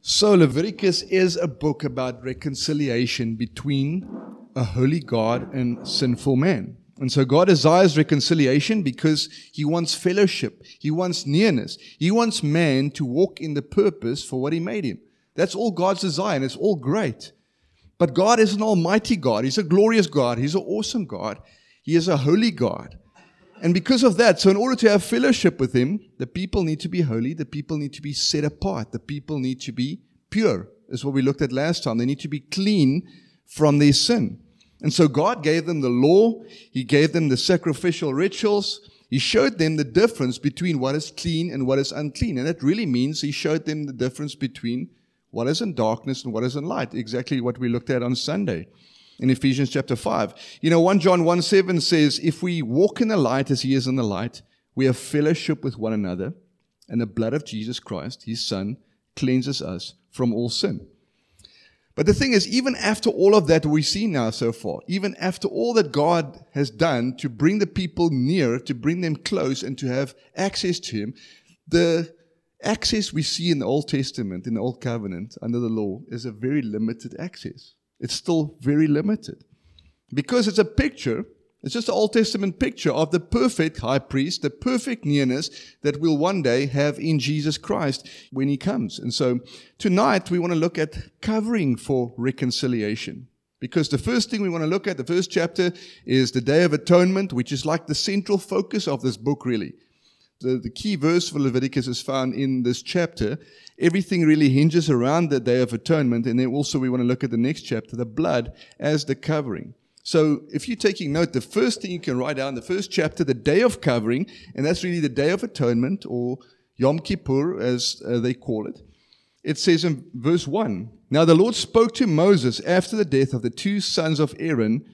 So Leviticus is a book about reconciliation between a holy God and sinful man. And so God desires reconciliation because He wants fellowship. He wants nearness. He wants man to walk in the purpose for what He made him. That's all God's desire, and it's all great. But God is an almighty God. He's a glorious God. He's an awesome God. He is a holy God. And because of that, so in order to have fellowship with Him, the people need to be holy. The people need to be set apart. The people need to be pure, is what we looked at last time. They need to be clean from their sin. And so God gave them the law. He gave them the sacrificial rituals. He showed them the difference between what is clean and what is unclean. And that really means He showed them the difference between what is in darkness and what is in light. Exactly what we looked at on Sunday in Ephesians chapter 5. 1 John 1:7 says, if we walk in the light as He is in the light, we have fellowship with one another, and the blood of Jesus Christ, His Son, cleanses us from all sin. But the thing is, even after all of that we see now so far, even after all that God has done to bring the people near, to bring them close and to have access to Him, the access we see in the Old Testament, in the Old Covenant, under the law, is a very limited access. It's still very limited. Because it's a picture, it's just an Old Testament picture of the perfect high priest, the perfect nearness that we'll one day have in Jesus Christ when He comes. And so tonight we want to look at covering for reconciliation. Because the first thing we want to look at, the first chapter, is the Day of Atonement, which is like the central focus of this book, really. The key verse for Leviticus is found in this chapter. Everything really hinges around the Day of Atonement. And then also we want to look at the next chapter, the blood as the covering. So if you're taking note, the first thing you can write down, the first chapter, the Day of Covering, and that's really the Day of Atonement, or Yom Kippur as they call it. It says in verse 1, Now the Lord spoke to Moses after the death of the two sons of Aaron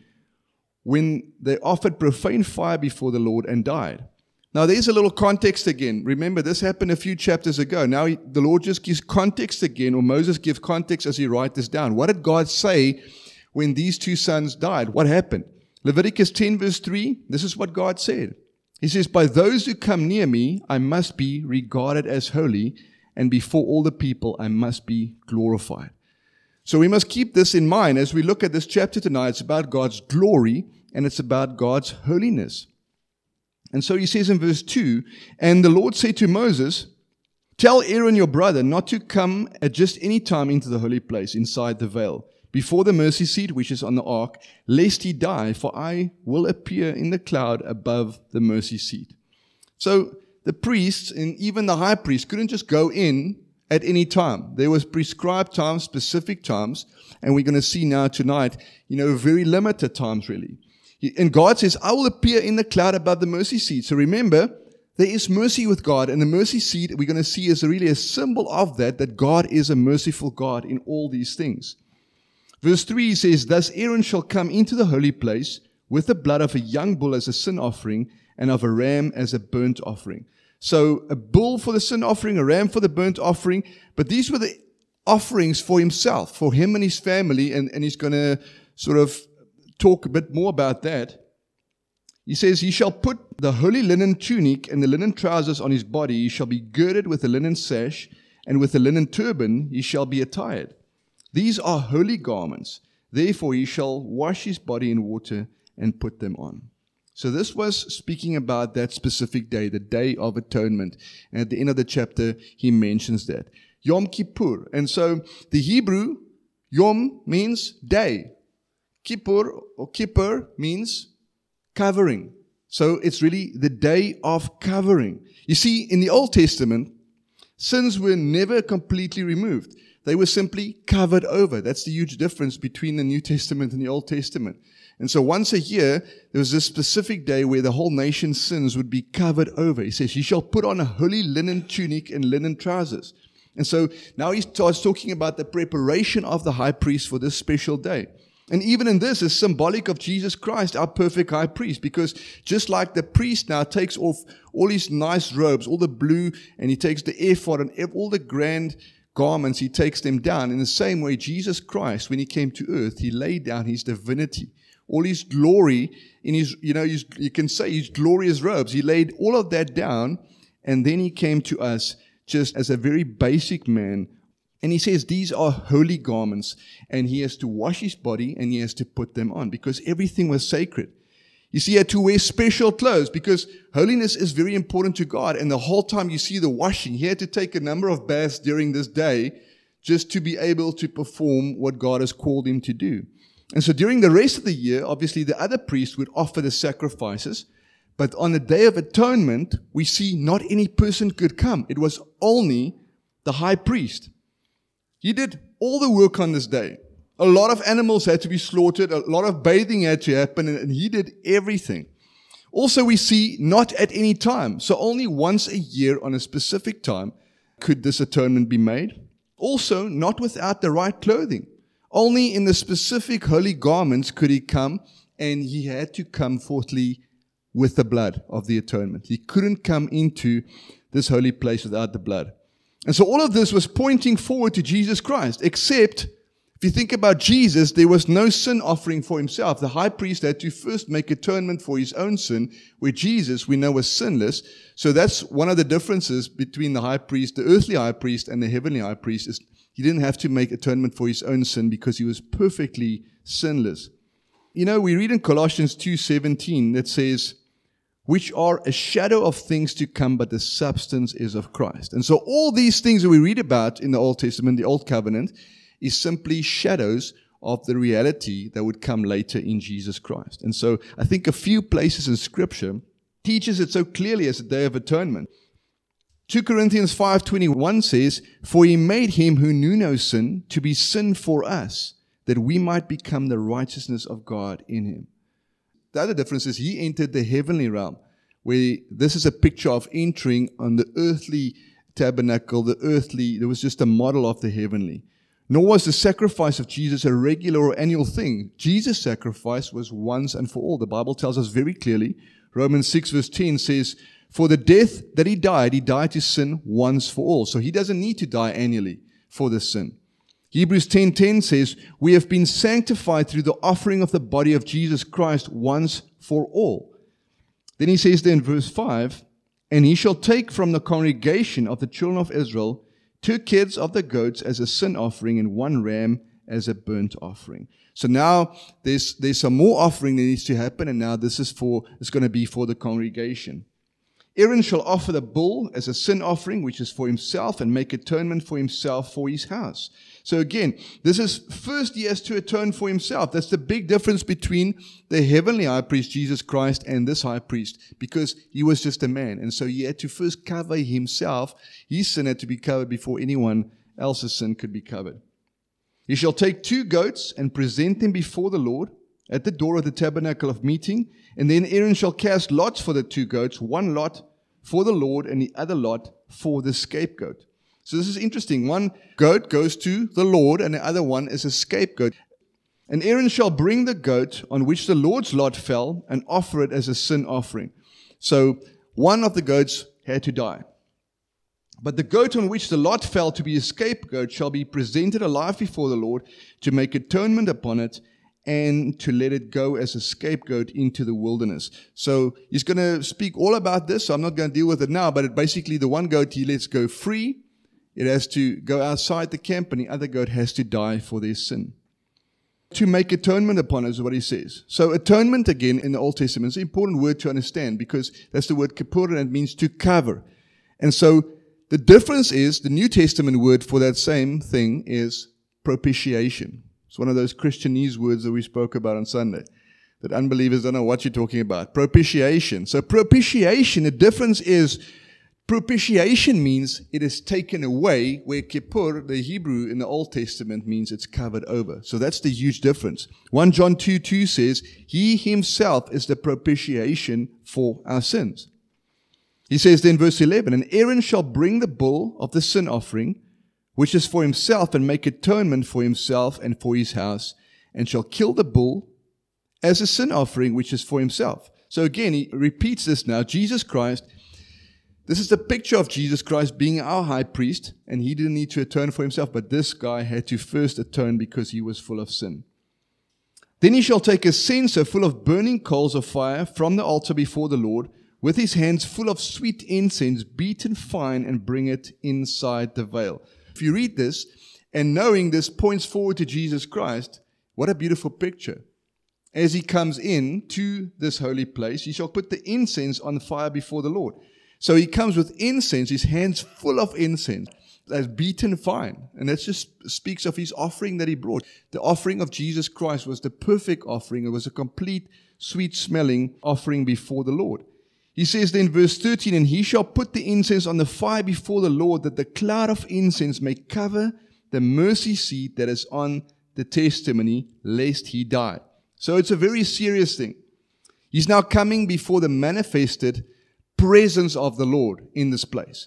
when they offered profane fire before the Lord and died. Now there's a little context again. Remember, this happened a few chapters ago. Now the Lord just gives context again, or Moses gives context as he writes this down. What did God say when these two sons died? What happened? Leviticus 10 verse 3, this is what God said. He says, By those who come near me, I must be regarded as holy, and before all the people, I must be glorified. So we must keep this in mind as we look at this chapter tonight. It's about God's glory, and it's about God's holiness. And so he says in verse 2, And the Lord said to Moses, Tell Aaron your brother not to come at just any time into the holy place inside the veil, before the mercy seat which is on the ark, lest he die, for I will appear in the cloud above the mercy seat. So the priests and even the high priest couldn't just go in at any time. There was prescribed times, specific times, and we're going to see now tonight, very limited times really. And God says, I will appear in the cloud above the mercy seat. So remember, there is mercy with God, and the mercy seat we're going to see is really a symbol of that God is a merciful God in all these things. Verse 3 says, Thus Aaron shall come into the holy place with the blood of a young bull as a sin offering and of a ram as a burnt offering. So a bull for the sin offering, a ram for the burnt offering, but these were the offerings for himself, for him and his family, and he's going to sort of talk a bit more about that. He says, He shall put the holy linen tunic and the linen trousers on his body. He shall be girded with a linen sash, and with a linen turban he shall be attired. These are holy garments. Therefore he shall wash his body in water and put them on. So this was speaking about that specific day, the Day of Atonement. And at the end of the chapter, he mentions that. Yom Kippur. And so the Hebrew, Yom means day. Kippur or Kippur means covering. So it's really the Day of Covering. You see, in the Old Testament, sins were never completely removed. They were simply covered over. That's the huge difference between the New Testament and the Old Testament. And so once a year, there was this specific day where the whole nation's sins would be covered over. He says, He shall put on a holy linen tunic and linen trousers. And so now he starts talking about the preparation of the high priest for this special day. And even in this is symbolic of Jesus Christ, our perfect high priest, because just like the priest now takes off all his nice robes, all the blue, and he takes the ephod and all the grand garments, he takes them down. In the same way, Jesus Christ, when He came to earth, He laid down His divinity, all His glory in His, you can say His glorious robes. He laid all of that down, and then He came to us just as a very basic man And he says these are holy garments, and he has to wash his body and he has to put them on because everything was sacred. You see, he had to wear special clothes because holiness is very important to God. And the whole time you see the washing, he had to take a number of baths during this day just to be able to perform what God has called him to do. And so during the rest of the year, obviously the other priests would offer the sacrifices. But on the Day of Atonement, we see not any person could come. It was only the high priest. He did all the work on this day. A lot of animals had to be slaughtered. A lot of bathing had to happen, and he did everything. Also, we see not at any time. So only once a year on a specific time could this atonement be made. Also, not without the right clothing. Only in the specific holy garments could he come, and he had to come fourthly with the blood of the atonement. He couldn't come into this holy place without the blood. And so all of this was pointing forward to Jesus Christ, except if you think about Jesus, there was no sin offering for himself. The high priest had to first make atonement for his own sin, where Jesus, we know, was sinless. So that's one of the differences between the high priest, the earthly high priest, and the heavenly high priest, is he didn't have to make atonement for his own sin because he was perfectly sinless. You know, we read in Colossians 2:17 that says, which are a shadow of things to come, but the substance is of Christ. And so all these things that we read about in the Old Testament, the Old Covenant, is simply shadows of the reality that would come later in Jesus Christ. And so I think a few places in Scripture teaches it so clearly as a Day of Atonement. 2 Corinthians 5:21 says, for he made him who knew no sin to be sin for us, that we might become the righteousness of God in him. The other difference is he entered the heavenly realm, where this is a picture of entering on the earthly tabernacle, there was just a model of the heavenly. Nor was the sacrifice of Jesus a regular or annual thing. Jesus' sacrifice was once and for all. The Bible tells us very clearly, Romans 6:10 says, for the death that he died to sin once for all. So he doesn't need to die annually for the sin. Hebrews 10:10 says, we have been sanctified through the offering of the body of Jesus Christ once for all. Then he says there in verse 5, and he shall take from the congregation of the children of Israel 2 kids of the goats as a sin offering and 1 ram as a burnt offering. So now there's some more offering that needs to happen, and now it's going to be for the congregation. Aaron shall offer the bull as a sin offering, which is for himself, and make atonement for himself for his house. So again, this is first he has to atone for himself. That's the big difference between the heavenly high priest, Jesus Christ, and this high priest, because he was just a man. And so he had to first cover himself. His sin had to be covered before anyone else's sin could be covered. He shall take 2 goats and present them before the Lord at the door of the tabernacle of meeting. And then Aaron shall cast lots for the 2 goats, 1 lot for the Lord and the other lot for the scapegoat. So this is interesting. 1 goat goes to the Lord and the other one is a scapegoat. And Aaron shall bring the goat on which the Lord's lot fell and offer it as a sin offering. So one of the goats had to die. But the goat on which the lot fell to be a scapegoat shall be presented alive before the Lord to make atonement upon it and to let it go as a scapegoat into the wilderness. So he's going to speak all about this. So I'm not going to deal with it now, but basically the one goat he lets go free. It has to go outside the camp, and the other goat has to die for their sin. To make atonement upon it is what he says. So atonement, again, in the Old Testament, is an important word to understand because that's the word kippur, and it means to cover. And so the difference is the New Testament word for that same thing is propitiation. It's one of those Christianese words that we spoke about on Sunday, that unbelievers don't know what you're talking about. Propitiation. So propitiation, the difference is propitiation means it is taken away, where kippur, the Hebrew in the Old Testament, means it's covered over. So that's the huge difference. 1 John 2:2 says, he himself is the propitiation for our sins. He says then, verse 11, and Aaron shall bring the bull of the sin offering, which is for himself, and make atonement for himself and for his house, and shall kill the bull as a sin offering, which is for himself. So again, he repeats this now. Jesus Christ, this is the picture of Jesus Christ being our high priest, and he didn't need to atone for himself, but this guy had to first atone because he was full of sin. Then he shall take a censer full of burning coals of fire from the altar before the Lord, with his hands full of sweet incense, beaten fine, and bring it inside the veil. If you read this, And knowing this points forward to Jesus Christ, what a beautiful picture. As he comes in to this holy place, he shall put the incense on the fire before the Lord. So he comes with incense, his hands full of incense, as beaten fine. And that just speaks of his offering that he brought. The offering of Jesus Christ was the perfect offering. It was a complete, sweet-smelling offering before the Lord. He says then, verse 13, and he shall put the incense on the fire before the Lord, that the cloud of incense may cover the mercy seat that is on the testimony, lest he die. So it's a very serious thing. He's now coming before the manifested presence of the Lord in this place.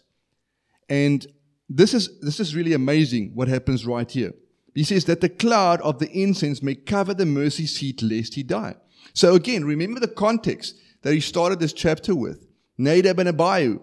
And this is really amazing what happens right here. He says that the cloud of the incense may cover the mercy seat lest he die. So again, remember the context that he started this chapter with. Nadab and Abihu.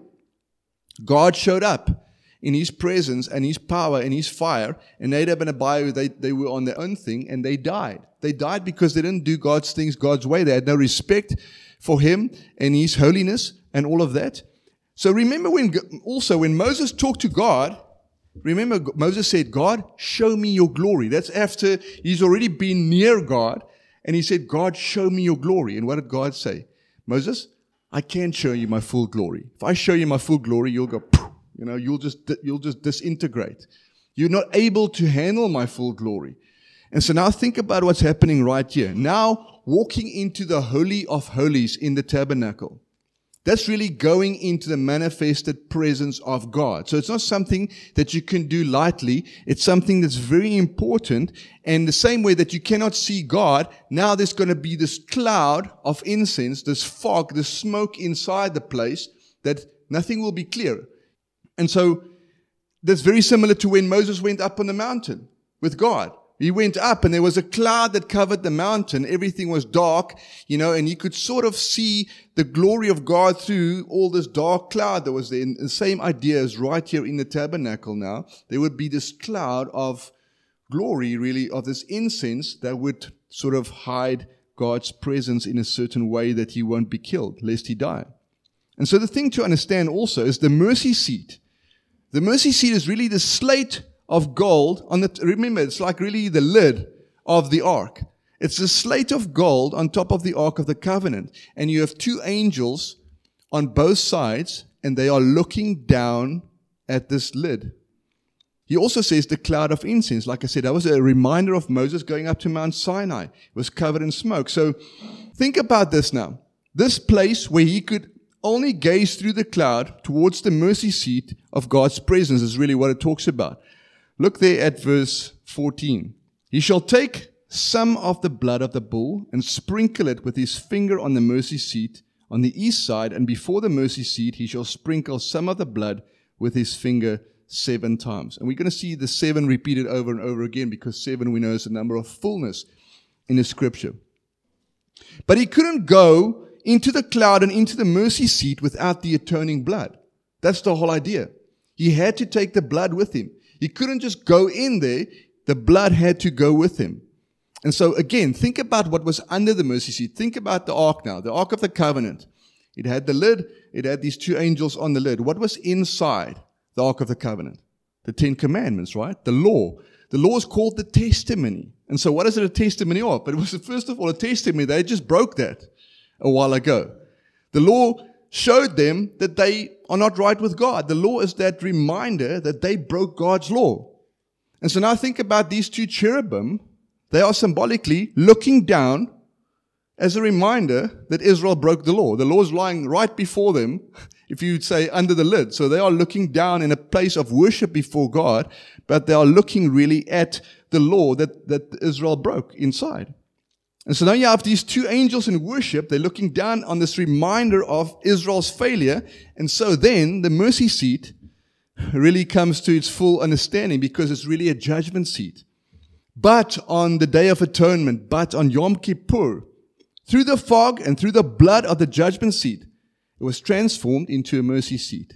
God showed up in his presence and his power and his fire. And Nadab and Abihu, they were on their own thing and they died. They died because they didn't do God's things God's way. They had no respect for him and his holiness and all of that. So remember when Moses talked to God, remember Moses said, God, show me your glory. That's after he's already been near God. And he said, God, show me your glory. And what did God say? Moses, I can't show you my full glory. If I show you my full glory, you'll go, you'll just disintegrate. You're not able to handle my full glory. And so now think about what's happening right here. Now walking into the Holy of Holies in the tabernacle. That's really going into the manifested presence of God. So it's not something that you can do lightly. It's something that's very important. And the same way that you cannot see God, now there's going to be this cloud of incense, this fog, this smoke inside the place that nothing will be clear. And so that's very similar to when Moses went up on the mountain with God. He went up and there was a cloud that covered the mountain. Everything was dark, and you could sort of see the glory of God through all this dark cloud that was there. And the same idea is right here in the tabernacle now. There would be this cloud of glory, really, of this incense that would sort of hide God's presence in a certain way that he won't be killed, lest he die. And so the thing to understand also is the mercy seat. The mercy seat is really the slate of gold remember, it's like really the lid of the ark. It's a slate of gold on top of the Ark of the Covenant. And you have two angels on both sides, and they are looking down at this lid. He also says the cloud of incense. Like I said, that was a reminder of Moses going up to Mount Sinai. It was covered in smoke. So think about this now. This place where he could only gaze through the cloud towards the mercy seat of God's presence is really what it talks about. Look there at verse 14. He shall take some of the blood of the bull and sprinkle it with his finger on the mercy seat on the east side, and before the mercy seat he shall sprinkle some of the blood with his finger 7 times. And we're going to see the 7 repeated over and over again, because 7 we know is the number of fullness in the scripture. But he couldn't go into the cloud and into the mercy seat without the atoning blood. That's the whole idea. He had to take the blood with him. He couldn't just go in there. The blood had to go with him. And so again, think about what was under the mercy seat. Think about the ark now, the Ark of the Covenant. It had the lid. It had these 2 angels on the lid. What was inside the Ark of the Covenant? The 10 Commandments, right? The law. The law is called the testimony. And so what is it a testimony of? But it was, first of all, a testimony. They just broke that a while ago. The law showed them that they are not right with God. The law is that reminder that they broke God's law. And so now think about these 2 cherubim. They are symbolically looking down as a reminder that Israel broke the law. The law is lying right before them, if you'd say under the lid. So they are looking down in a place of worship before God, but they are looking really at the law that Israel broke inside. And so now you have these 2 angels in worship. They're looking down on this reminder of Israel's failure. And so then the mercy seat really comes to its full understanding, because it's really a judgment seat. But on the Day of Atonement, but on Yom Kippur, through the fog and through the blood of the judgment seat, it was transformed into a mercy seat.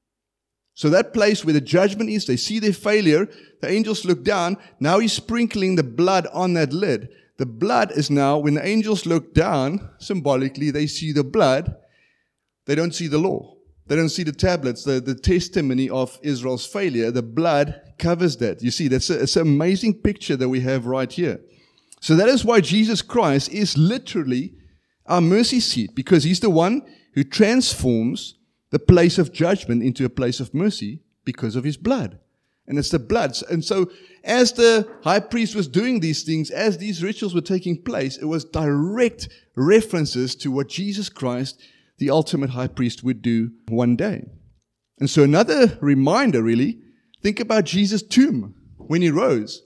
So that place where the judgment is, they see their failure, the angels look down, now he's sprinkling the blood on that lid. The blood is now, when the angels look down, symbolically, they see the blood, they don't see the law. They don't see the tablets, the testimony of Israel's failure. The blood covers that. You see, it's an amazing picture that we have right here. So that is why Jesus Christ is literally our mercy seat, because He's the one who transforms the place of judgment into a place of mercy because of His blood. And it's the blood. And so as the high priest was doing these things, as these rituals were taking place, it was direct references to what Jesus Christ, the ultimate high priest, would do one day. And so another reminder, really, think about Jesus' tomb when He rose.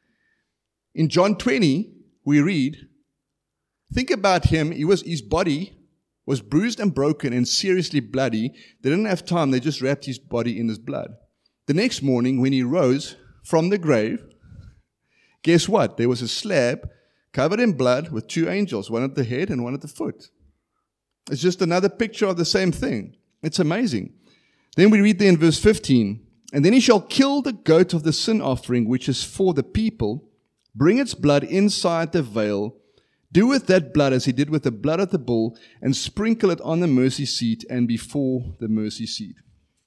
In John 20, we read, think about Him. His body was bruised and broken and seriously bloody. They didn't have time. They just wrapped His body in His blood. The next morning, when He rose from the grave, guess what? There was a slab covered in blood with 2 angels, one at the head and one at the foot. It's just another picture of the same thing. It's amazing. Then we read there in verse 15, and then He shall kill the goat of the sin offering, which is for the people, bring its blood inside the veil, do with that blood as He did with the blood of the bull, and sprinkle it on the mercy seat and before the mercy seat.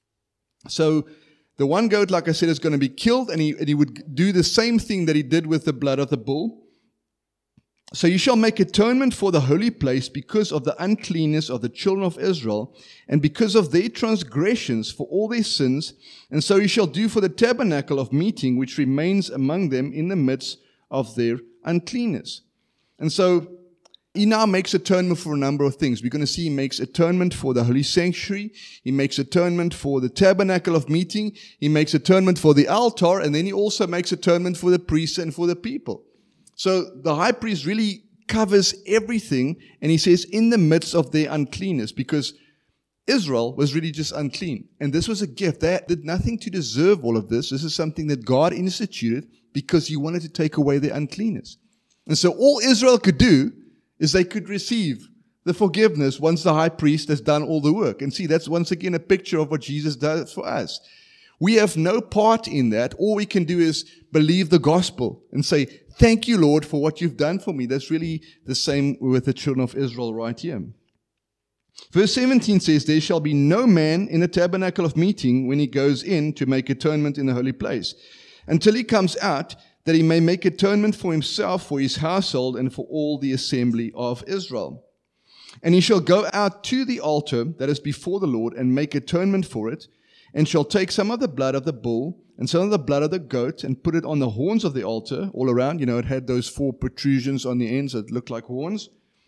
So the one goat, like I said, is going to be killed, and he would do the same thing that He did with the blood of the bull. So you shall make atonement for the holy place because of the uncleanness of the children of Israel, and because of their transgressions for all their sins. And so you shall do for the tabernacle of meeting, which remains among them in the midst of their uncleanness. And so He now makes atonement for a number of things. We're going to see He makes atonement for the holy sanctuary. He makes atonement for the tabernacle of meeting. He makes atonement for the altar. And then He also makes atonement for the priests and for the people. So the high priest really covers everything. And he says, in the midst of their uncleanness, because Israel was really just unclean. And this was a gift. They did nothing to deserve all of this. This is something that God instituted because He wanted to take away their uncleanness. And so all Israel could do is they could receive the forgiveness once the high priest has done all the work. And see, that's once again a picture of what Jesus does for us. We have no part in that. All we can do is believe the gospel and say, thank you, Lord, for what You've done for me. That's really the same with the children of Israel right here. Verse 17 says, there shall be no man in the tabernacle of meeting when he goes in to make atonement in the holy place, until he comes out, that he may make atonement for himself, for his household, and for all the assembly of Israel. And he shall go out to the altar that is before the Lord, and make atonement for it, and shall take some of the blood of the bull, and some of the blood of the goat, and put it on the horns of the altar all around. It had those 4 protrusions on the ends that looked like horns.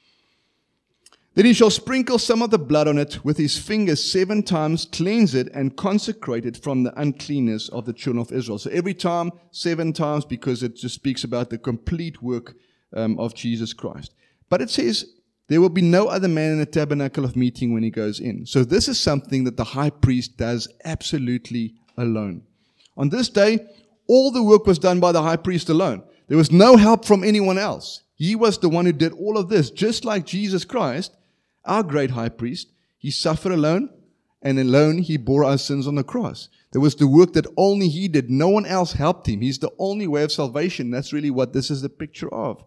Then he shall sprinkle some of the blood on it with his fingers 7 times, cleanse it, and consecrate it from the uncleanness of the children of Israel. So every time, 7 times, because it just speaks about the complete work of Jesus Christ. But it says, there will be no other man in the tabernacle of meeting when he goes in. So this is something that the high priest does absolutely alone. On this day, all the work was done by the high priest alone. There was no help from anyone else. He was the one who did all of this, just like Jesus Christ, our great high priest. He suffered alone, and alone He bore our sins on the cross. There was the work that only He did. No one else helped Him. He's the only way of salvation. That's really what this is the picture of.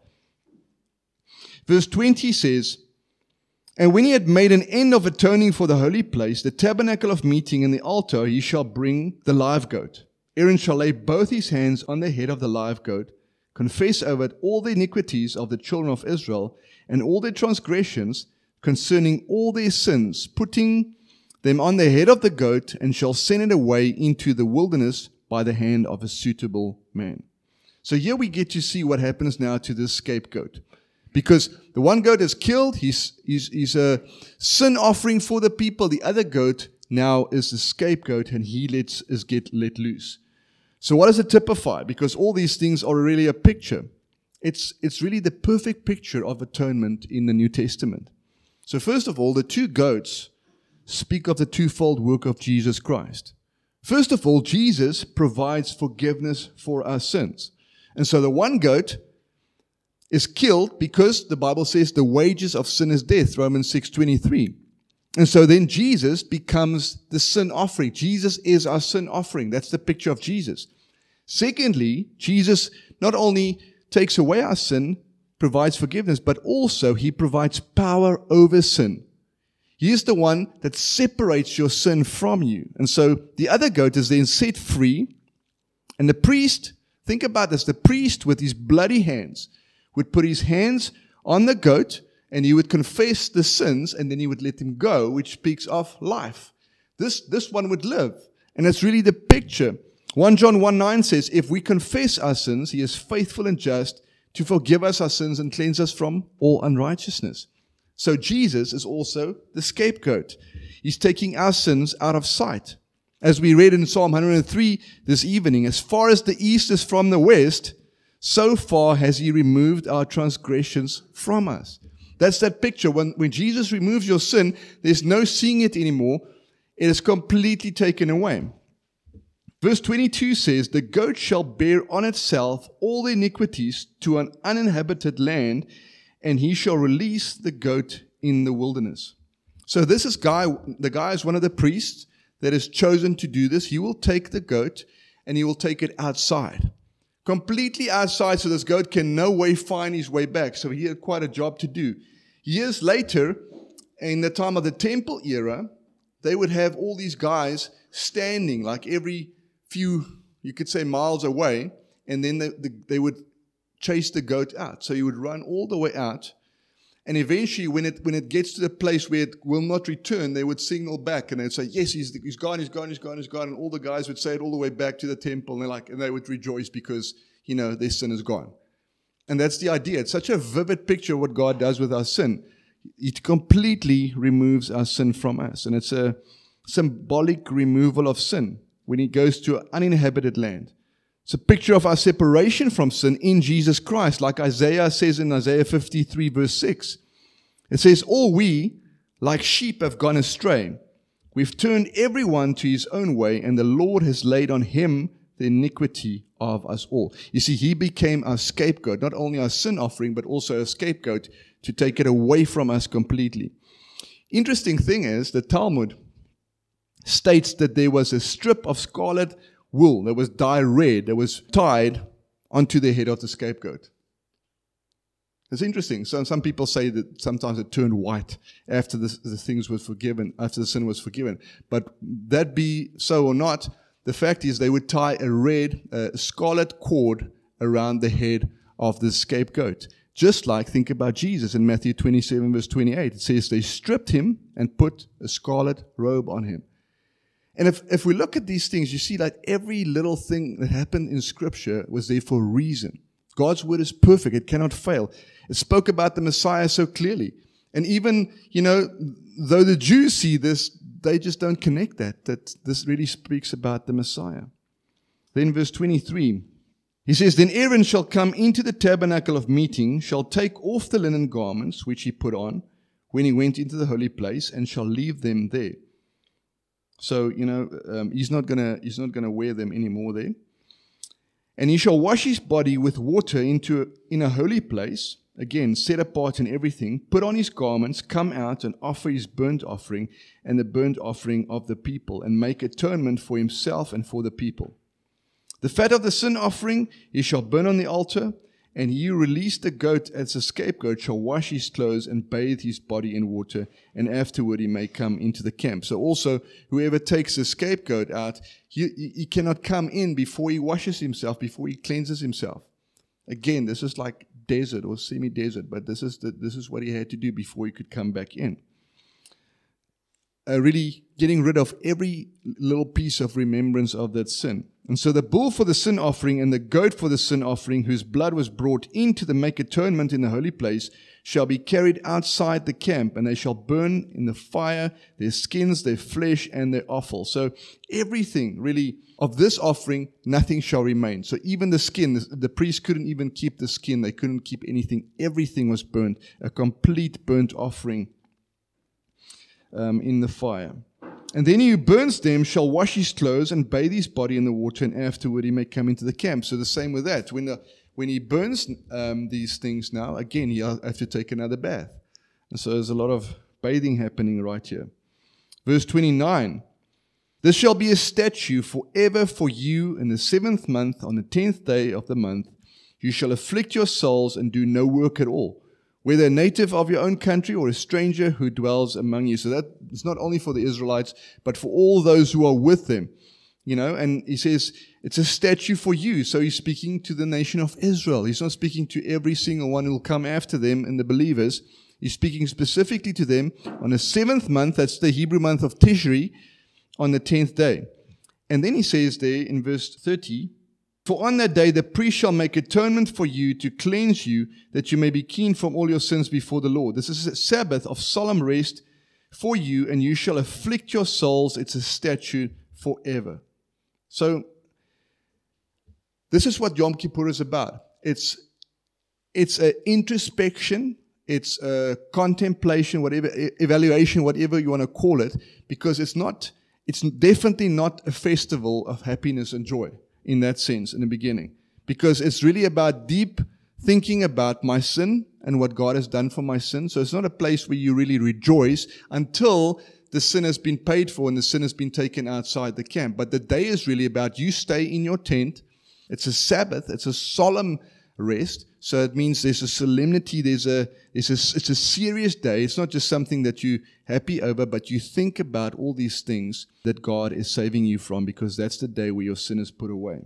Verse 20 says, and when he had made an end of atoning for the holy place, the tabernacle of meeting and the altar, he shall bring the live goat. Aaron shall lay both his hands on the head of the live goat, confess over it all the iniquities of the children of Israel, and all their transgressions concerning all their sins, putting them on the head of the goat, and shall send it away into the wilderness by the hand of a suitable man. So here we get to see what happens now to this scapegoat. Because the one goat is killed, he's a sin offering for the people. The other goat now is the scapegoat, and he is get let loose. So what does it typify? Because all these things are really a picture. It's really the perfect picture of atonement in the New Testament. So first of all, the 2 goats speak of the twofold work of Jesus Christ. First of all, Jesus provides forgiveness for our sins. And so the one goat is killed because the Bible says the wages of sin is death, Romans 6:23. And so then Jesus becomes the sin offering. Jesus is our sin offering. That's the picture of Jesus. Secondly, Jesus not only takes away our sin, provides forgiveness, but also He provides power over sin. He is the one that separates your sin from you. And so the other goat is then set free, And the priest, think about this, the priest with his bloody hands would put his hands on the goat and he would confess the sins and then he would let him go, which speaks of life. This one would live. And it's really the picture. 1 John 1:9 says, if we confess our sins, he is faithful and just to forgive us our sins and cleanse us from all unrighteousness. So Jesus is also the scapegoat. He's taking our sins out of sight. As we read in Psalm 103 this evening, as far as the east is from the west, so far has he removed our transgressions from us. That's that picture. When Jesus removes your sin, there's no seeing it anymore. It is completely taken away. Verse 22 says, the goat shall bear on itself all the iniquities to an uninhabited land, and he shall release the goat in the wilderness. So the guy is one of the priests that is chosen to do this. He will take the goat and he will take it outside. Completely outside, so this goat can no way find his way back. So he had quite a job to do. Years later, in the time of the temple era, they would have all these guys standing like every few, you could say, miles away, and then they would chase the goat out. So he would run all the way out, and eventually when it gets to the place where it will not return, they would signal back, and they'd say, yes, he's gone, and all the guys would say it all the way back to the temple, and they would rejoice because, their sin is gone. And that's the idea. It's such a vivid picture of what God does with our sin. He completely removes our sin from us, and it's a symbolic removal of sin when he goes to an uninhabited land. It's a picture of our separation from sin in Jesus Christ, like Isaiah says in Isaiah 53 verse 6. It says, all we, like sheep, have gone astray. We've turned everyone to his own way, and the Lord has laid on him the iniquity of us all. You see, he became our scapegoat, not only our sin offering, but also a scapegoat to take it away from us completely. Interesting thing is, the Talmud states that there was a strip of scarlet wool that was dyed red, that was tied onto the head of the scapegoat. It's interesting. So some people say that sometimes it turned white after the things were forgiven, after the sin was forgiven. But that be so or not, the fact is they would tie a red scarlet cord around the head of the scapegoat. Just like, think about Jesus in Matthew 27 verse 28. It says they stripped him and put a scarlet robe on him. And if we look at these things, you see that every little thing that happened in Scripture was there for a reason. God's word is perfect. It cannot fail. It spoke about the Messiah so clearly. And even, though the Jews see this, they just don't connect that this really speaks about the Messiah. Then verse 23, he says, then Aaron shall come into the tabernacle of meeting, shall take off the linen garments which he put on when he went into the holy place, and shall leave them there. So, he's not gonna wear them anymore there. And he shall wash his body with water in a holy place, again, set apart in everything, put on his garments, come out and offer his burnt offering and the burnt offering of the people, and make atonement for himself and for the people. The fat of the sin offering he shall burn on the altar, and he who released the goat as a scapegoat shall wash his clothes and bathe his body in water, and afterward he may come into the camp. So also, whoever takes the scapegoat out, he cannot come in before he washes himself, before he cleanses himself. Again, this is like desert or semi-desert, but this is what he had to do before he could come back in. Really getting rid of every little piece of remembrance of that sin. And so the bull for the sin offering and the goat for the sin offering, whose blood was brought in to make atonement in the holy place, shall be carried outside the camp, and they shall burn in the fire their skins, their flesh, and their offal. So everything really of this offering, nothing shall remain. So even the skin, the priest couldn't even keep the skin. They couldn't keep anything. Everything was burnt, a complete burnt offering in the fire. And then he who burns them shall wash his clothes and bathe his body in the water, and afterward he may come into the camp. So the same with that. When he burns these things now, again, he'll have to take another bath. And so there's a lot of bathing happening right here. Verse 29, this shall be a statute forever for you in the 7th month, on the 10th day of the month. You shall afflict your souls and do no work at all, whether a native of your own country or a stranger who dwells among you. So that is not only for the Israelites, but for all those who are with them. and he says, it's a statue for you. So he's speaking to the nation of Israel. He's not speaking to every single one who will come after them and the believers. He's speaking specifically to them on the 7th month, that's the Hebrew month of Tishri, on the 10th day. And then he says there in verse 30, for on that day the priest shall make atonement for you to cleanse you, that you may be clean from all your sins before the Lord. This is a Sabbath of solemn rest for you, and you shall afflict your souls. It's a statute forever. So, this is what Yom Kippur is about. It's an introspection, it's a contemplation, whatever, evaluation, whatever you want to call it, because it's definitely not a festival of happiness and joy in that sense in the beginning. Because it's really about deep thinking about my sin and what God has done for my sin. So it's not a place where you really rejoice until the sin has been paid for and the sin has been taken outside the camp. But the day is really about you stay in your tent. It's a Sabbath. It's a solemn rest. So it means there's a solemnity. It's a serious day. It's not just something that you're happy over, but you think about all these things that God is saving you from, because that's the day where your sin is put away.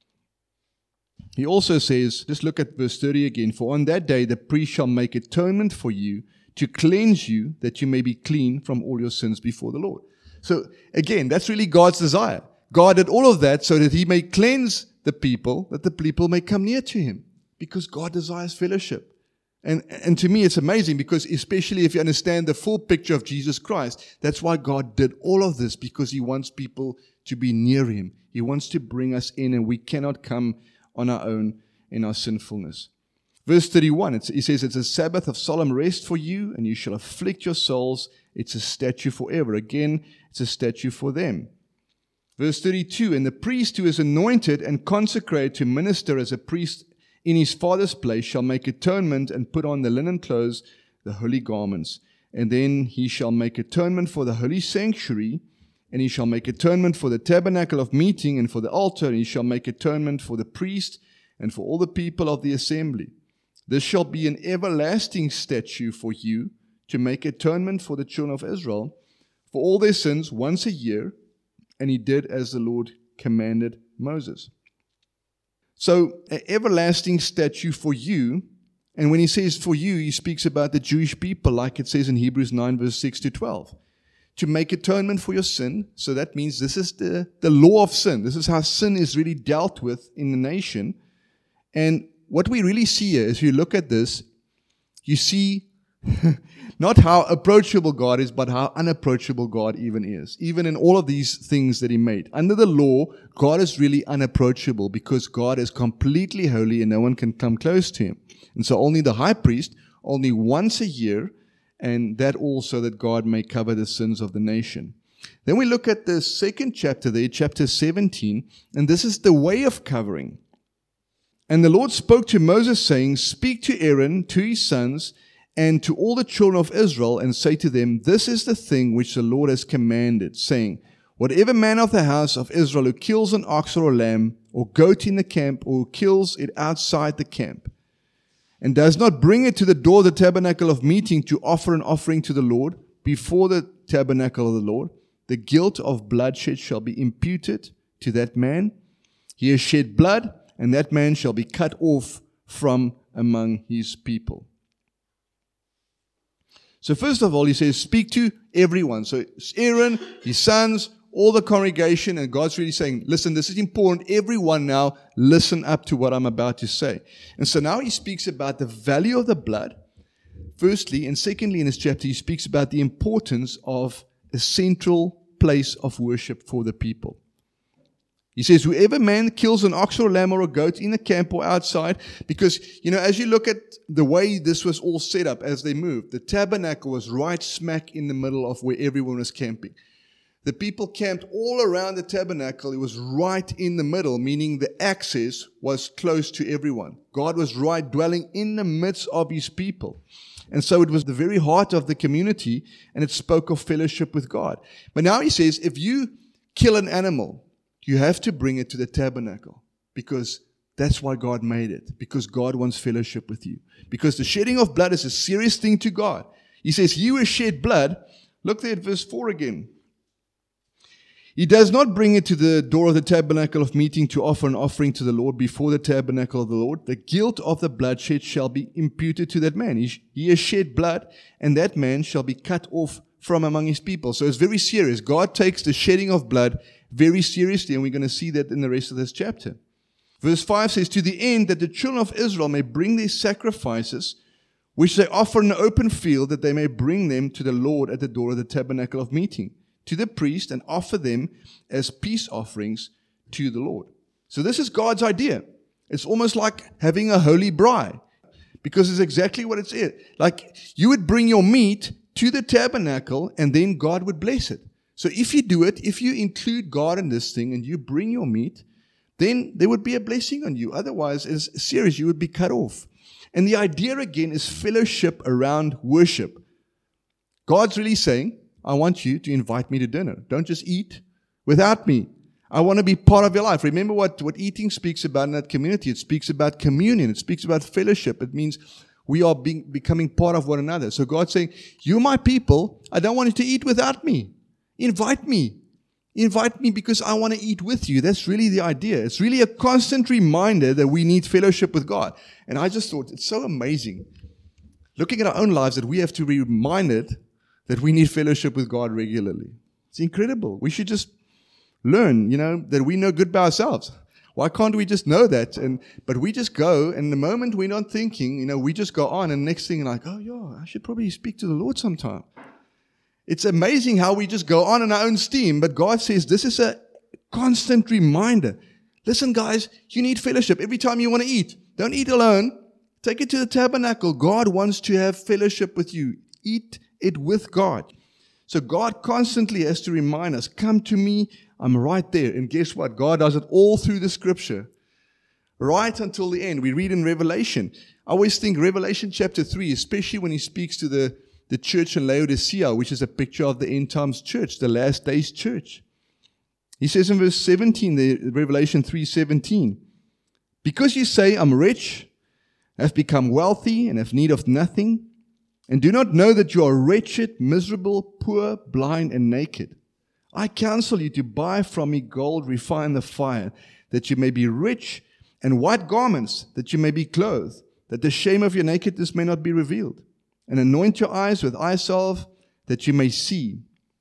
He also says, just look at verse 30 again, for on that day the priest shall make atonement for you to cleanse you, that you may be clean from all your sins before the Lord. So again, that's really God's desire. God did all of that so that he may cleanse the people, that the people may come near to him, because God desires fellowship. And to me, it's amazing, because especially if you understand the full picture of Jesus Christ, that's why God did all of this, because he wants people to be near him. He wants to bring us in, and we cannot come on our own in our sinfulness. Verse 31, he says, it's a Sabbath of solemn rest for you, and you shall afflict your souls. It's a statute forever. Again, it's a statute for them. Verse 32, and the priest who is anointed and consecrated to minister as a priest in his father's place shall make atonement and put on the linen clothes, the holy garments. And then he shall make atonement for the holy sanctuary, and he shall make atonement for the tabernacle of meeting and for the altar, and he shall make atonement for the priest and for all the people of the assembly. This shall be an everlasting statute for you, to make atonement for the children of Israel for all their sins once a year. And he did as the Lord commanded Moses. So, an everlasting statute for you. And when he says for you, he speaks about the Jewish people, like it says in Hebrews 9, verse 6 to 12. To make atonement for your sin. So that means this is the law of sin. This is how sin is really dealt with in the nation. And what we really see here, if you look at this, you see not how approachable God is, but how unapproachable God even is. Even in all of these things that he made. Under the law, God is really unapproachable, because God is completely holy and no one can come close to him. And so only the high priest, only once a year, and that also that God may cover the sins of the nation. Then we look at the second chapter there, chapter 17, and this is the way of covering. And the Lord spoke to Moses, saying, speak to Aaron, to his sons, and to all the children of Israel, and say to them, this is the thing which the Lord has commanded, saying, whatever man of the house of Israel who kills an ox or a lamb, or goat in the camp, or who kills it outside the camp, and does not bring it to the door of the tabernacle of meeting to offer an offering to the Lord before the tabernacle of the Lord, the guilt of bloodshed shall be imputed to that man. He has shed blood, and that man shall be cut off from among his people. So first of all, he says, speak to everyone. So it's Aaron, his sons, all the congregation, and God's really saying, listen, this is important. Everyone now, listen up to what I'm about to say. And so now he speaks about the value of the blood, firstly, and secondly in this chapter, he speaks about the importance of a central place of worship for the people. He says, whoever man kills an ox or a lamb or a goat in the camp or outside, because, as you look at the way this was all set up as they moved, the tabernacle was right smack in the middle of where everyone was camping. The people camped all around the tabernacle. It was right in the middle, meaning the access was close to everyone. God was right dwelling in the midst of his people. And so it was the very heart of the community, and it spoke of fellowship with God. But now he says, if you kill an animal, you have to bring it to the tabernacle, because that's why God made it, because God wants fellowship with you. Because the shedding of blood is a serious thing to God. He says, he who has shed blood, look there at verse 4 again. He does not bring it to the door of the tabernacle of meeting to offer an offering to the Lord before the tabernacle of the Lord. The guilt of the bloodshed shall be imputed to that man. He has shed blood, and that man shall be cut off from among his people. So it's very serious. God takes the shedding of blood very seriously, and we're going to see that in the rest of this chapter. Verse 5 says, to the end that the children of Israel may bring their sacrifices, which they offer in the open field, that they may bring them to the Lord at the door of the tabernacle of meeting, to the priest, and offer them as peace offerings to the Lord. So this is God's idea. It's almost like having a holy bride, because it's exactly what it's like. You would bring your meat to the tabernacle, and then God would bless it. So if you do it, if you include God in this thing, and you bring your meat, then there would be a blessing on you. Otherwise, it's serious, you would be cut off. And the idea again is fellowship around worship. God's really saying, I want you to invite me to dinner. Don't just eat without me. I want to be part of your life. Remember what eating speaks about in that community. It speaks about communion. It speaks about fellowship. It means we are becoming part of one another. So God's saying, you're my people. I don't want you to eat without me. Invite me. Invite me because I want to eat with you. That's really the idea. It's really a constant reminder that we need fellowship with God. And I just thought it's so amazing, looking at our own lives, that we have to be reminded that we need fellowship with God regularly. It's incredible. We should just learn, that we know good by ourselves. Why can't we just know that? But we just go, and the moment we're not thinking, we just go on, and next thing, like, oh yeah, I should probably speak to the Lord sometime. It's amazing how we just go on in our own steam, but God says this is a constant reminder. Listen, guys, you need fellowship. Every time you want to eat, don't eat alone. Take it to the tabernacle. God wants to have fellowship with you. Eat it with God. So God constantly has to remind us, come to me, I'm right there. And guess what? God does it all through the scripture, right until the end. We read in Revelation. I always think Revelation chapter 3, especially when he speaks to the church in Laodicea, which is a picture of the end times church, the last days church. He says in verse 17, Revelation 3:17, because you say, I'm rich, have become wealthy, and have need of nothing, and do not know that you are wretched, miserable, poor, blind, and naked. I counsel you to buy from me gold refined in the fire, that you may be rich, and white garments, that you may be clothed, that the shame of your nakedness may not be revealed. And anoint your eyes with eye salve, that you may see.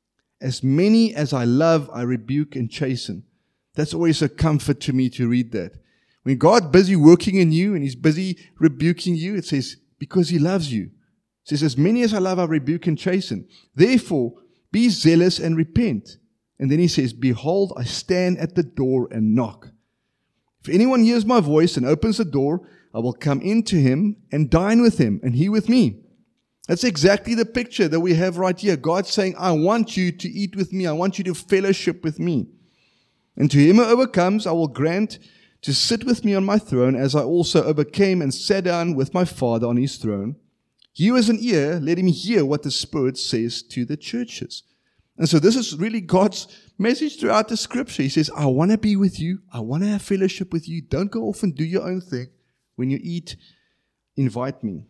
As many as I love, I rebuke and chasten. That's always a comfort to me to read that. When God's busy working in you, and He's busy rebuking you, it says, because He loves you. It says, as many as I love, I rebuke and chasten. Therefore, be zealous and repent. And then He says, behold, I stand at the door and knock. If anyone hears my voice and opens the door, I will come into him and dine with him, and he with me. That's exactly the picture that we have right here. God's saying, I want you to eat with me. I want you to fellowship with me. And to him who overcomes, I will grant to sit with me on my throne, as I also overcame and sat down with my Father on his throne. He who has an ear, let him hear what the Spirit says to the churches. And so this is really God's message throughout the scripture. He says, I want to be with you. I want to have fellowship with you. Don't go off and do your own thing. When you eat, invite me.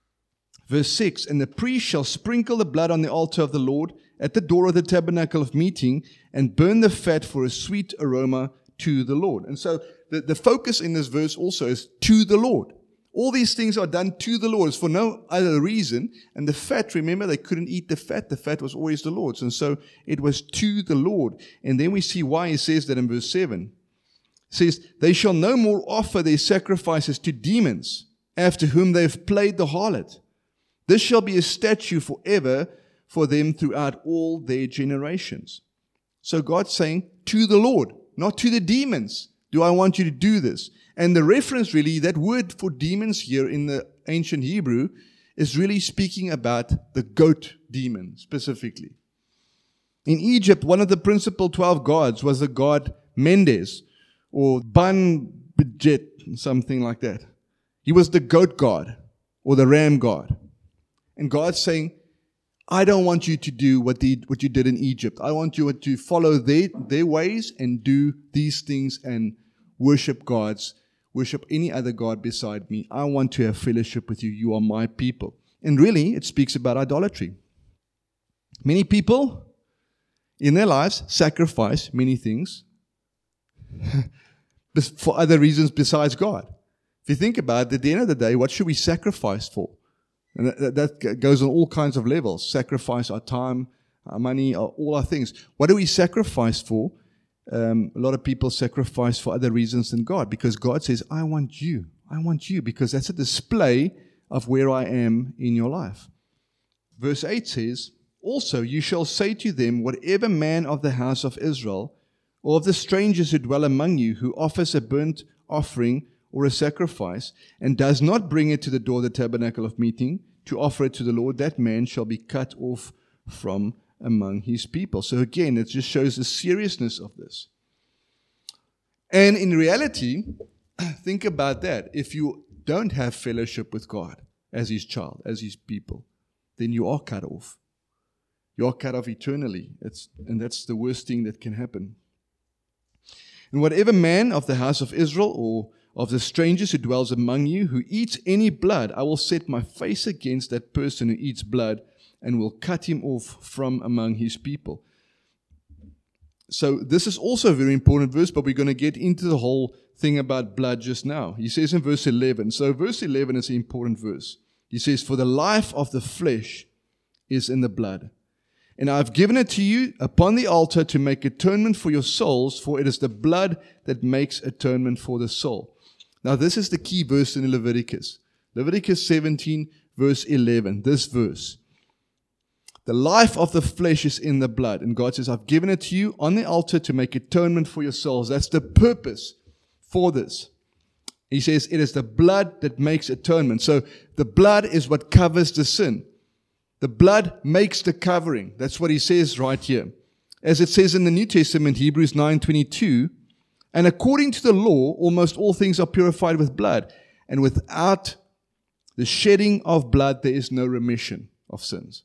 Verse 6, and the priest shall sprinkle the blood on the altar of the Lord at the door of the tabernacle of meeting, and burn the fat for a sweet aroma to the Lord. And so the focus in this verse also is to the Lord. All these things are done to the Lord. It's for no other reason. And the fat, remember, they couldn't eat the fat. The fat was always the Lord's. And so it was to the Lord. And then we see why he says that in verse 7. It says, they shall no more offer their sacrifices to demons, after whom they have played the harlot. This shall be a statute forever for them throughout all their generations. So God's saying, to the Lord, not to the demons, do I want you to do this. And the reference really, that word for demons here in the ancient Hebrew, is really speaking about the goat demon specifically. In Egypt, one of the principal 12 gods was the god Mendes, or Banbjet, something like that. He was the goat god, or the ram god. And God's saying, I don't want you to do what you did in Egypt. I want you to follow their ways and do these things and worship gods, worship any other god beside me. I want to have fellowship with you. You are my people. And really, it speaks about idolatry. Many people in their lives sacrifice many things for other reasons besides God. If you think about it, at the end of the day, what should we sacrifice for? And that goes on all kinds of levels. Sacrifice our time, our money, all our things. What do we sacrifice for? A lot of people sacrifice for other reasons than God, because God says, I want you. I want you, because that's a display of where I am in your life. Verse 8 says, also you shall say to them, whatever man of the house of Israel, or of the strangers who dwell among you, who offers a burnt offering or a sacrifice, and does not bring it to the door of the tabernacle of meeting, to offer it to the Lord, that man shall be cut off from among his people. So again, it just shows the seriousness of this. And in reality, think about that. If you don't have fellowship with God as his child, as his people, then you are cut off. You are cut off eternally. And that's the worst thing that can happen. And whatever man of the house of Israel or of the strangers who dwells among you, who eats any blood, I will set my face against that person who eats blood, and will cut him off from among his people. So this is also a very important verse, but we're going to get into the whole thing about blood just now. He says in verse 11, so verse 11 is an important verse. He says, for the life of the flesh is in the blood. And I have given it to you upon the altar to make atonement for your souls, for it is the blood that makes atonement for the soul. Now this is the key verse in Leviticus. Leviticus 17 verse 11, this verse. The life of the flesh is in the blood. And God says, I've given it to you on the altar to make atonement for your souls. That's the purpose for this. He says, it is the blood that makes atonement. So the blood is what covers the sin. The blood makes the covering. That's what he says right here. As it says in the New Testament, Hebrews 9:22, and according to the law, almost all things are purified with blood. And without the shedding of blood, there is no remission of sins.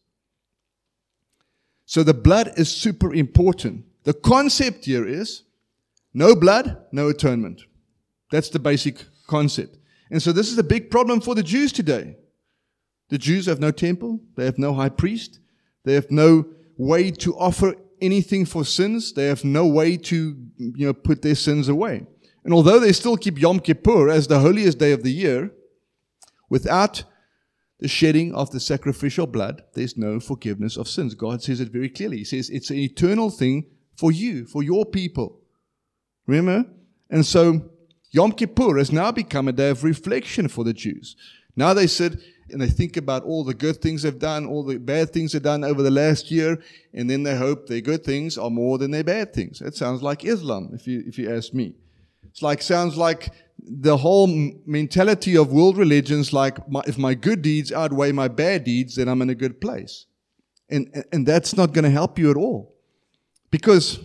So the blood is super important. The concept here is no blood, no atonement. That's the basic concept. And so this is a big problem for the Jews today. The Jews have no temple. They have no high priest. They have no way to offer anything for sins. They have no way to, put their sins away. And although they still keep Yom Kippur as the holiest day of the year, without the shedding of the sacrificial blood, there's no forgiveness of sins. God says it very clearly. He says it's an eternal thing for you, for your people. Remember? And so Yom Kippur has now become a day of reflection for the Jews. Now they sit and they think about all the good things they've done, all the bad things they've done over the last year, and then they hope their good things are more than their bad things. That sounds like Islam, if you ask me. Sounds like the whole mentality of world religions, like if my good deeds outweigh my bad deeds, then I'm in a good place. And that's not going to help you at all. Because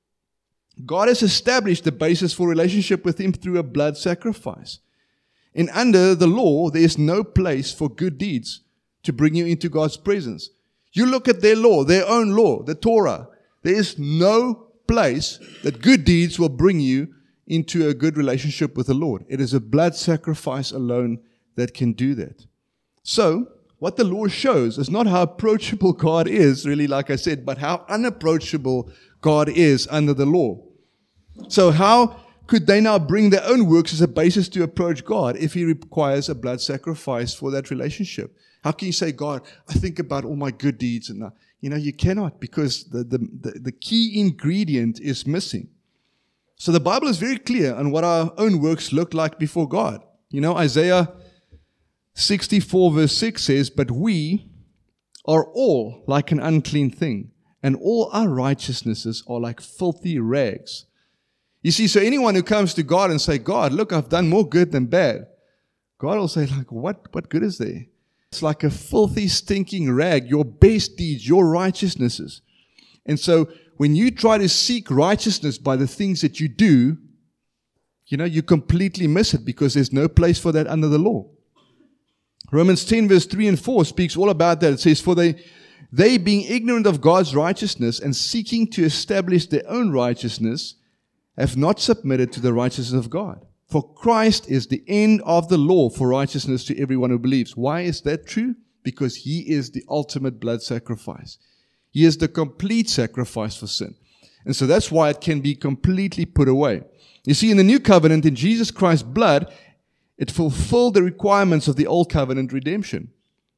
God has established the basis for relationship with Him through a blood sacrifice. And under the law, there is no place for good deeds to bring you into God's presence. You look at their law, their own law, the Torah. There is no place that good deeds will bring you into a good relationship with the Lord. It is a blood sacrifice alone that can do that. So, what the law shows is not how approachable God is, really, like I said, but how unapproachable God is under the law. So how could they now bring their own works as a basis to approach God if He requires a blood sacrifice for that relationship? How can you say, God, I think about all my good deeds, and you cannot, because the key ingredient is missing. So the Bible is very clear on what our own works look like before God. Isaiah 64 verse 6 says, but we are all like an unclean thing, and all our righteousnesses are like filthy rags. You see, so anyone who comes to God and say, God, look, I've done more good than bad, God will say, like, what good is there? It's like a filthy, stinking rag, your best deeds, your righteousnesses. And so when you try to seek righteousness by the things that you do, you completely miss it, because there's no place for that under the law. Romans 10 verse 3 and 4 speaks all about that. It says, for they being ignorant of God's righteousness and seeking to establish their own righteousness, have not submitted to the righteousness of God. For Christ is the end of the law for righteousness to everyone who believes. Why is that true? Because He is the ultimate blood sacrifice. He is the complete sacrifice for sin. And so that's why it can be completely put away. You see, in the new covenant, in Jesus Christ's blood, it fulfilled the requirements of the old covenant redemption.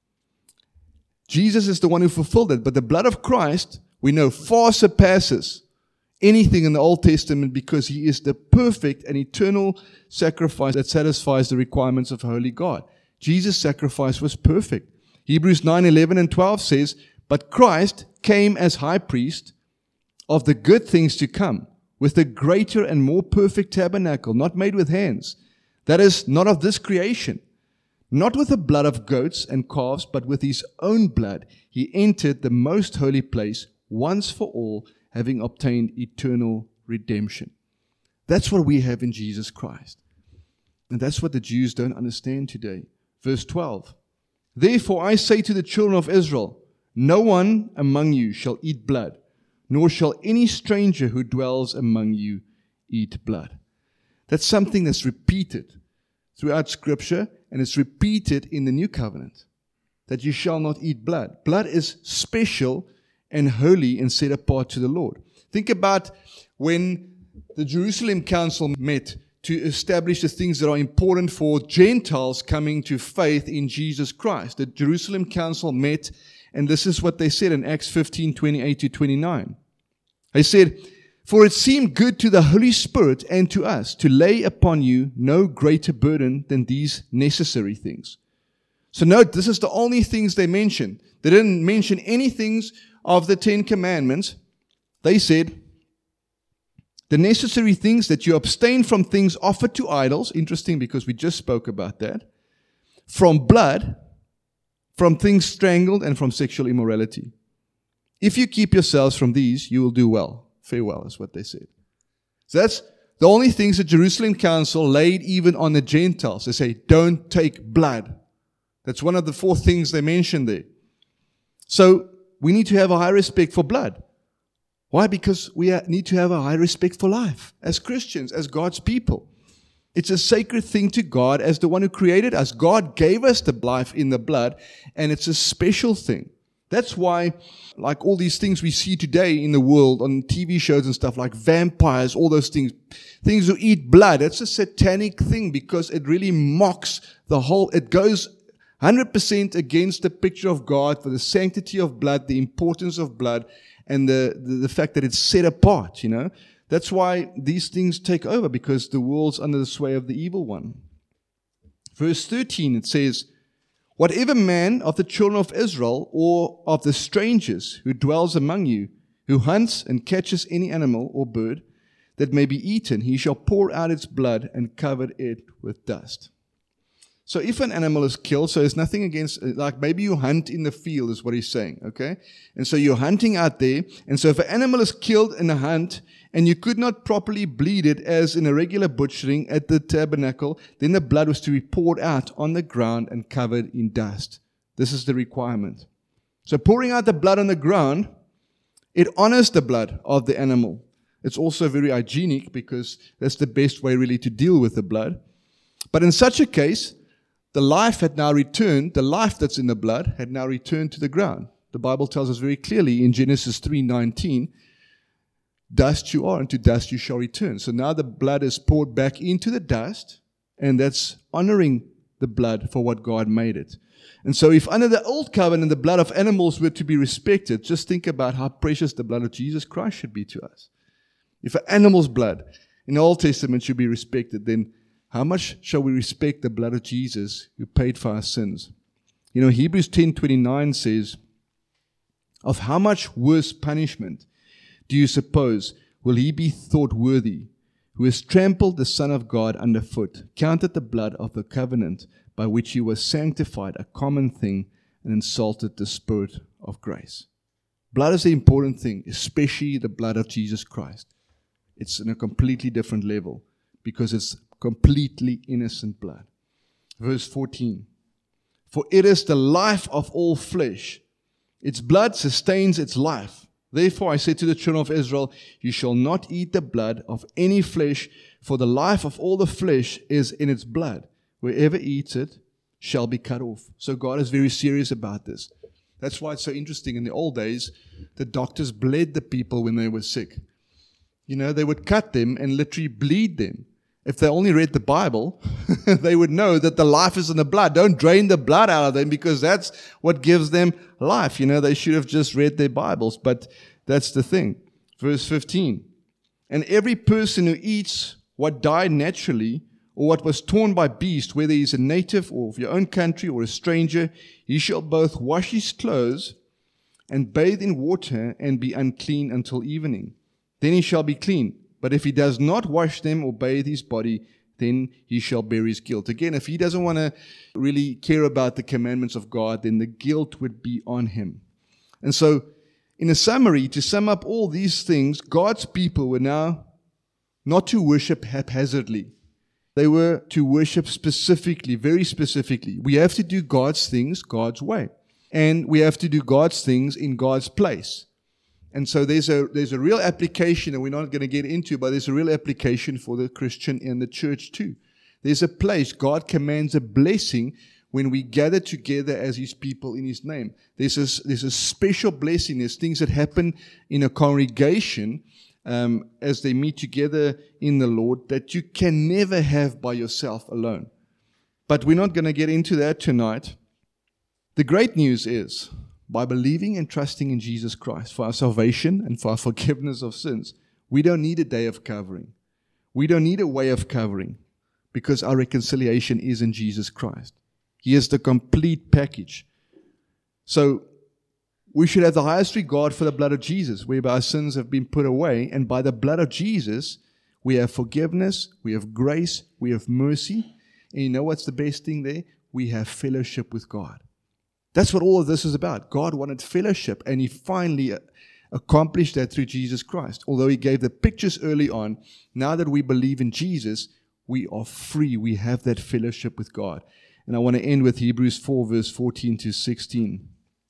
Jesus is the one who fulfilled it, but the blood of Christ, we know, far surpasses anything in the Old Testament because He is the perfect and eternal sacrifice that satisfies the requirements of holy God. Jesus' sacrifice was perfect. Hebrews 9:11 and 12 says, "But Christ came as high priest of the good things to come, with a greater and more perfect tabernacle, not made with hands, that is, not of this creation. Not with the blood of goats and calves, but with His own blood, He entered the most holy place once for all, having obtained eternal redemption." That's what we have in Jesus Christ. And that's what the Jews don't understand today. Verse 12. "Therefore I say to the children of Israel, no one among you shall eat blood, nor shall any stranger who dwells among you eat blood." That's something that's repeated throughout Scripture, and it's repeated in the New Covenant, that you shall not eat blood. Blood is special and holy and set apart to the Lord. Think about when the Jerusalem Council met to establish the things that are important for Gentiles coming to faith in Jesus Christ. The Jerusalem Council met, and this is what they said in Acts 15:28-29. They said, "For it seemed good to the Holy Spirit and to us to lay upon you no greater burden than these necessary things." So note, this is the only things they mentioned. They didn't mention any things of the 10 Commandments. They said, the necessary things, that you abstain from things offered to idols. Interesting, because we just spoke about that. From blood, from things strangled, and from sexual immorality. If you keep yourselves from these, you will do well. Farewell is what they said. So that's the only things the Jerusalem Council laid even on the Gentiles. They say, don't take blood. That's one of the 4 things they mentioned there. So we need to have a high respect for blood. Why? Because we need to have a high respect for life as Christians, as God's people. It's a sacred thing to God as the one who created us. God gave us the life in the blood, and it's a special thing. That's why, like all these things we see today in the world on TV shows and stuff, like vampires, all those things who eat blood, it's a satanic thing because it really mocks the whole, it goes 100% against the picture of God for the sanctity of blood, the importance of blood, and the fact that it's set apart, That's why these things take over, because the world's under the sway of the evil one. Verse 13, it says, "Whatever man of the children of Israel or of the strangers who dwells among you, who hunts and catches any animal or bird that may be eaten, he shall pour out its blood and cover it with dust." So if an animal is killed, so there's nothing against, like maybe you hunt in the field is what he's saying, okay? And so you're hunting out there, and so if an animal is killed in a hunt, and you could not properly bleed it as in a regular butchering at the tabernacle, then the blood was to be poured out on the ground and covered in dust. This is the requirement. So pouring out the blood on the ground, it honors the blood of the animal. It's also very hygienic because that's the best way really to deal with the blood. But in such a case, the life had now returned, the life that's in the blood had now returned to the ground. The Bible tells us very clearly in Genesis 3:19, "Dust you are, and to dust you shall return." So now the blood is poured back into the dust, and that's honoring the blood for what God made it. And so if under the old covenant the blood of animals were to be respected, just think about how precious the blood of Jesus Christ should be to us. If an animal's blood in the Old Testament should be respected, then how much shall we respect the blood of Jesus who paid for our sins? Hebrews 10:29 says, "Of how much worse punishment do you suppose will he be thought worthy, who has trampled the Son of God underfoot, counted the blood of the covenant by which he was sanctified a common thing, and insulted the Spirit of grace?" Blood is the important thing, especially the blood of Jesus Christ. It's in a completely different level because it's completely innocent blood. Verse 14, "For it is the life of all flesh. Its blood sustains its life. Therefore I say to the children of Israel, you shall not eat the blood of any flesh, for the life of all the flesh is in its blood. Whoever eats it shall be cut off." So God is very serious about this. That's why it's so interesting. In the old days, the doctors bled the people when they were sick. They would cut them and literally bleed them. If they only read the Bible, they would know that the life is in the blood. Don't drain the blood out of them, because that's what gives them life. They should have just read their Bibles, but that's the thing. Verse 15. And every person who eats what died naturally, or what was torn by beast, whether he is a native or of your own country or a stranger, he shall both wash his clothes and bathe in water and be unclean until evening. Then he shall be clean. But if he does not wash them or bathe his body, then he shall bear his guilt. Again, if he doesn't want to really care about the commandments of God, then the guilt would be on him. And so, in a summary, to sum up all these things, God's people were now not to worship haphazardly. They were to worship specifically, very specifically. We have to do God's things God's way. And we have to do God's things in God's place. And so there's a real application, and we're not going to get into, but there's a real application for the Christian and the church too. There's a place. God commands a blessing when we gather together as His people in His name. There's a special blessing. There's things that happen in a congregation as they meet together in the Lord that you can never have by yourself alone. But we're not going to get into that tonight. The great news is, by believing and trusting in Jesus Christ for our salvation and for our forgiveness of sins, we don't need a day of covering. We don't need a way of covering, because our reconciliation is in Jesus Christ. He is the complete package. So we should have the highest regard for the blood of Jesus, whereby our sins have been put away. And by the blood of Jesus, we have forgiveness, we have grace, we have mercy. And you know what's the best thing there? We have fellowship with God. That's what all of this is about. God wanted fellowship, and He finally accomplished that through Jesus Christ. Although He gave the pictures early on, now that we believe in Jesus, we are free. We have that fellowship with God. And I want to end with Hebrews 4, verse 14 to 16.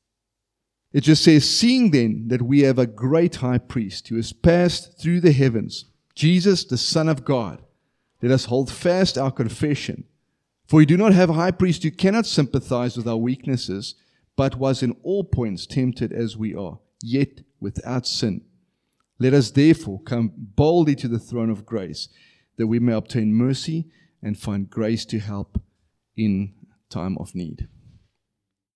It just says, seeing then that we have a great high priest who has passed through the heavens, Jesus, the Son of God, let us hold fast our confession. For we do not have a high priest who cannot sympathize with our weaknesses, but was in all points tempted as we are, yet without sin. Let us therefore come boldly to the throne of grace, that we may obtain mercy and find grace to help in time of need.